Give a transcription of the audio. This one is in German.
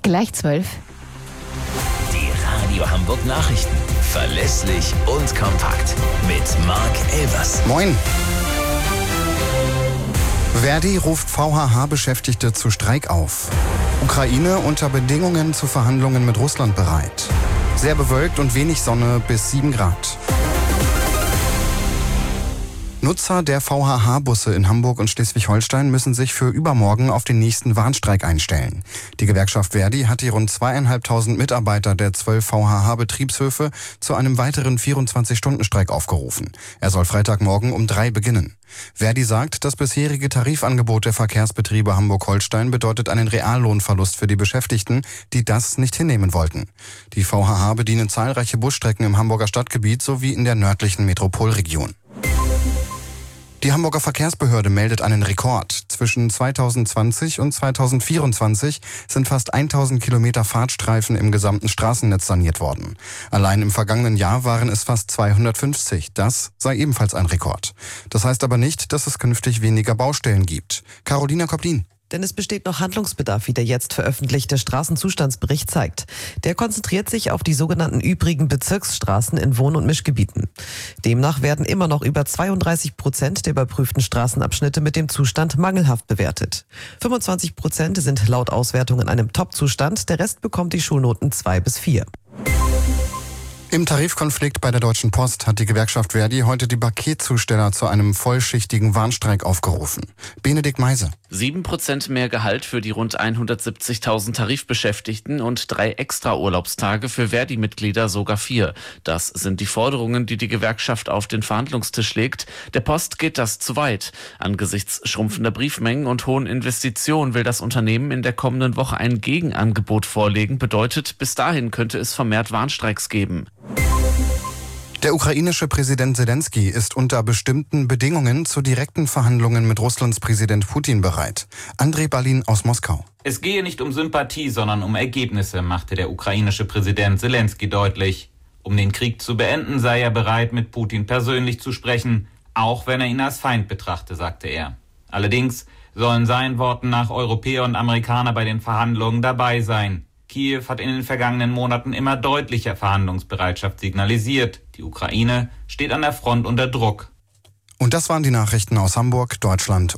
Gleich 12. Die Radio Hamburg Nachrichten. Verlässlich und kompakt. Mit Marc Elvers. Moin. Verdi ruft VHH-Beschäftigte zu Streik auf. Ukraine unter Bedingungen zu Verhandlungen mit Russland bereit. Sehr bewölkt und wenig Sonne bis 7 Grad. Nutzer der VHH-Busse in Hamburg und Schleswig-Holstein müssen sich für übermorgen auf den nächsten Warnstreik einstellen. Die Gewerkschaft Verdi hat die rund 2.500 Mitarbeiter der 12 VHH-Betriebshöfe zu einem weiteren 24-Stunden-Streik aufgerufen. Er soll Freitagmorgen um 3 beginnen. Verdi sagt, das bisherige Tarifangebot der Verkehrsbetriebe Hamburg-Holstein bedeutet einen Reallohnverlust für die Beschäftigten, die das nicht hinnehmen wollten. Die VHH bedienen zahlreiche Busstrecken im Hamburger Stadtgebiet sowie in der nördlichen Metropolregion. Die Hamburger Verkehrsbehörde meldet einen Rekord. Zwischen 2020 und 2024 sind fast 1000 Kilometer Fahrtstreifen im gesamten Straßennetz saniert worden. Allein im vergangenen Jahr waren es fast 250. Das sei ebenfalls ein Rekord. Das heißt aber nicht, dass es künftig weniger Baustellen gibt. Carolina Koplin. Denn es besteht noch Handlungsbedarf, wie der jetzt veröffentlichte Straßenzustandsbericht zeigt. Der konzentriert sich auf die sogenannten übrigen Bezirksstraßen in Wohn- und Mischgebieten. Demnach werden immer noch über 32% der überprüften Straßenabschnitte mit dem Zustand mangelhaft bewertet. 25% sind laut Auswertung in einem Top-Zustand, der Rest bekommt die Schulnoten 2 bis 4. Im Tarifkonflikt bei der Deutschen Post hat die Gewerkschaft Verdi heute die Paketzusteller zu einem vollschichtigen Warnstreik aufgerufen. Benedikt Meise. 7% mehr Gehalt für die rund 170.000 Tarifbeschäftigten und 3 extra Urlaubstage für Verdi-Mitglieder, sogar 4. Das sind die Forderungen, die die Gewerkschaft auf den Verhandlungstisch legt. Der Post geht das zu weit. Angesichts schrumpfender Briefmengen und hohen Investitionen will das Unternehmen in der kommenden Woche ein Gegenangebot vorlegen. Bedeutet, bis dahin könnte es vermehrt Warnstreiks geben. Der ukrainische Präsident Selenskyj ist unter bestimmten Bedingungen zu direkten Verhandlungen mit Russlands Präsident Putin bereit. Andrei Balin aus Moskau. Es gehe nicht um Sympathie, sondern um Ergebnisse, machte der ukrainische Präsident Selenskyj deutlich. Um den Krieg zu beenden, sei er bereit, mit Putin persönlich zu sprechen, auch wenn er ihn als Feind betrachte, sagte er. Allerdings sollen seinen Worten nach Europäer und Amerikaner bei den Verhandlungen dabei sein. Kiew hat in den vergangenen Monaten immer deutlicher Verhandlungsbereitschaft signalisiert. Die Ukraine steht an der Front unter Druck. Und das waren die Nachrichten aus Hamburg, Deutschland